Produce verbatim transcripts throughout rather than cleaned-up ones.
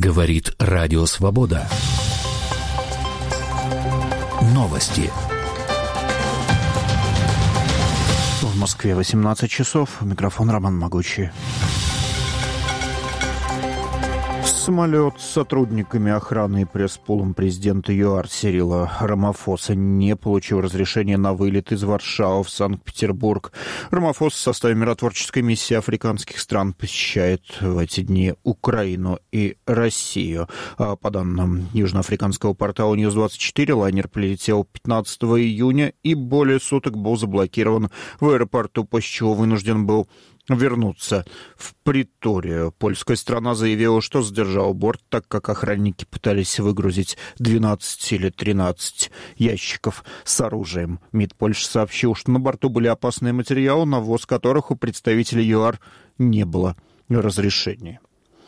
Говорит Радио Свобода. Новости. В Москве восемнадцать часов. Микрофон Роман Могучий. Самолет с сотрудниками охраны и пресс-пулом президента ЮАР Сирила Рамафоса не получил разрешения на вылет из Варшавы в Санкт-Петербург. Рамафос в составе миротворческой миссии африканских стран посещает в эти дни Украину и Россию. По данным южноафриканского портала Ньюс двадцать четыре, лайнер прилетел пятнадцатого июня и более суток был заблокирован в аэропорту, после чего вынужден был вернуться в Преторию. Польская сторона заявила, что задержала борт, так как охранники пытались выгрузить двенадцать или тринадцать ящиков с оружием. МИД Польши сообщил, что на борту были опасные материалы, на ввоз которых у представителей ЮАР не было разрешения.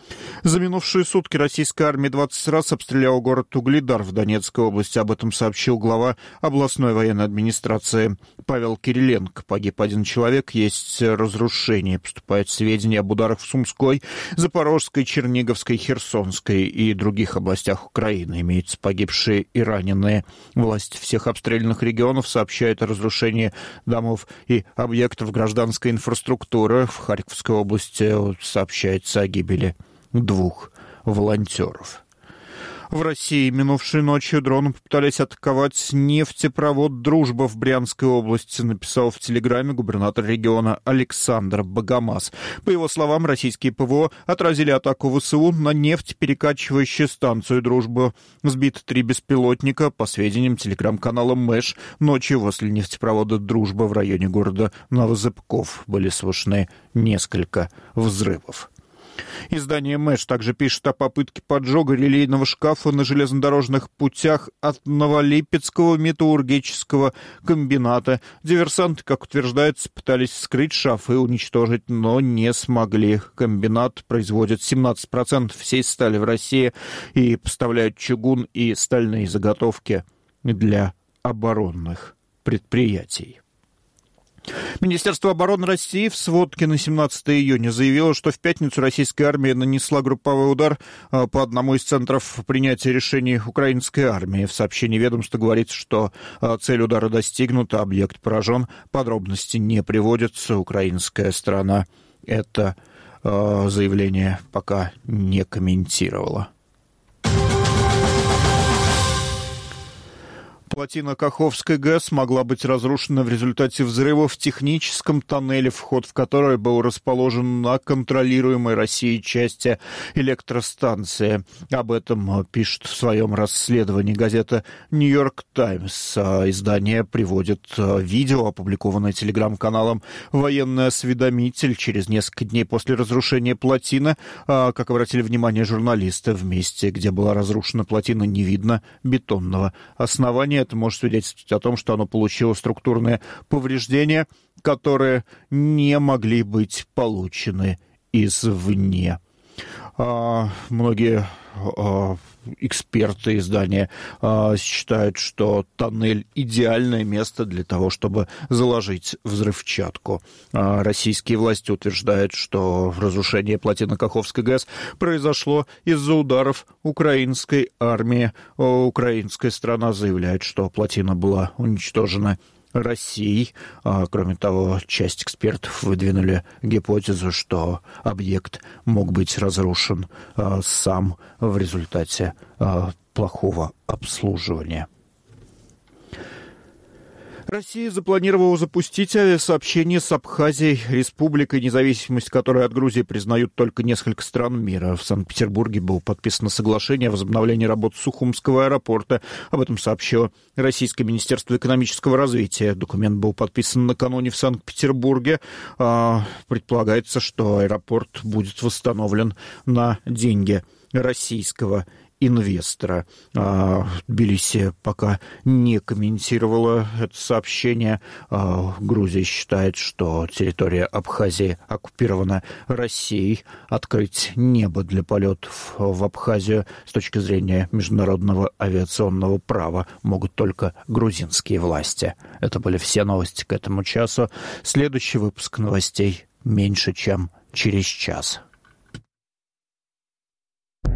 За минувшие сутки российская армия двадцать раз обстреляла город Угледар в Донецкой области. Об этом сообщил глава областной военной администрации Павел Кириленко. Погиб один человек, есть разрушения. Поступают сведения об ударах в Сумской, Запорожской, Черниговской, Херсонской и других областях Украины. Имеются погибшие и раненые. Власти всех обстрелянных регионов сообщают о разрушении домов и объектов гражданской инфраструктуры. В Харьковской области сообщается о гибели двух волонтеров. В России минувшей ночью дроны попытались атаковать нефтепровод «Дружба» в Брянской области, написал в Телеграме губернатор региона Александр Богомаз. По его словам, российские ПВО отразили атаку ВСУ на нефтеперекачивающую станцию «Дружба». Сбиты три беспилотника. По сведениям телеграм-канала Мэш, ночью возле нефтепровода «Дружба» в районе города Новозыбков были слышны несколько взрывов. Издание Мэш также пишет о попытке поджога релейного шкафа на железнодорожных путях от Новолипецкого металлургического комбината. Диверсанты, как утверждается, пытались вскрыть шкаф и уничтожить, но не смогли. Комбинат производит семнадцать процентов всей стали в России и поставляет чугун и стальные заготовки для оборонных предприятий. Министерство обороны России в сводке на семнадцатое июня заявило, что в пятницу российская армия нанесла групповой удар по одному из центров принятия решений украинской армии. В сообщении ведомства говорится, что цель удара достигнута, объект поражен. Подробности не приводятся. Украинская сторона это заявление пока не комментировала. Плотина Каховской ГЭС могла быть разрушена в результате взрыва в техническом тоннеле, вход в который был расположен на контролируемой Россией части электростанции. Об этом пишет в своем расследовании газета «Нью-Йорк Таймс». Издание приводит видео, опубликованное телеграм-каналом «Военный осведомитель». Через несколько дней после разрушения плотины, как обратили внимание журналисты, в месте, где была разрушена плотина, не видно бетонного основания. Это может свидетельствовать о том, что оно получило структурные повреждения, которые не могли быть получены извне. А, многие а, эксперты издания а, считают, что тоннель – идеальное место для того, чтобы заложить взрывчатку. А, российские власти утверждают, что разрушение плотины Каховской ГЭС произошло из-за ударов украинской армии. Украинская сторона заявляет, что плотина была уничтожена Россией. А, кроме того, часть экспертов выдвинули гипотезу, что объект мог быть разрушен а, сам в результате а, плохого обслуживания. Россия запланировала запустить авиасообщение с Абхазией, республикой, независимость которой от Грузии признают только несколько стран мира. В Санкт-Петербурге было подписано соглашение о возобновлении работы Сухумского аэропорта. Об этом сообщило Российское министерство экономического развития. Документ был подписан накануне в Санкт-Петербурге. Предполагается, что аэропорт будет восстановлен на деньги российского инвестора. Тбилиси пока не комментировала это сообщение. Грузия считает, что территория Абхазии оккупирована Россией. Открыть небо для полетов в Абхазию с точки зрения международного авиационного права могут только грузинские власти. Это были все новости к этому часу. Следующий выпуск новостей меньше чем через час.